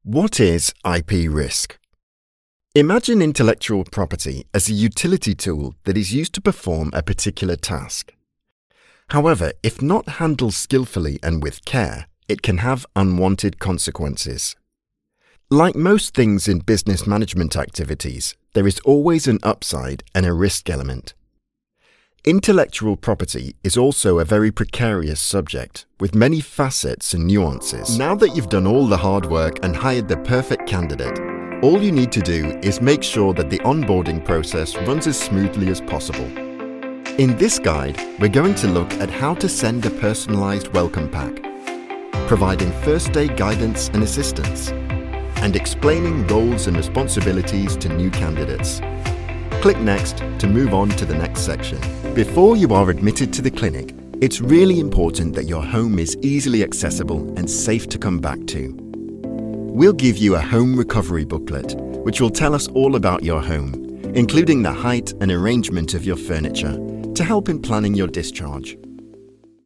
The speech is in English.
What is IP risk? Imagine intellectual property as a utility tool that is used to perform a particular task. However, if not handled skillfully and with care, it can have unwanted consequences. Like most things in business management activities, there is always an upside and a risk element. Intellectual property is also a very precarious subject, with many facets and nuances. Now that you've done all the hard work and hired the perfect candidate, all you need to do is make sure that the onboarding process runs as smoothly as possible. In this guide, we're going to look at how to send a personalized welcome pack, providing first-day guidance and assistance, and explaining roles and responsibilities to new candidates. Click Next to move on to the next section. Before you are admitted to the clinic, it's really important that your home is easily accessible and safe to come back to. We'll give you a home recovery booklet, which will tell us all about your home, including the height and arrangement of your furniture, to help in planning your discharge.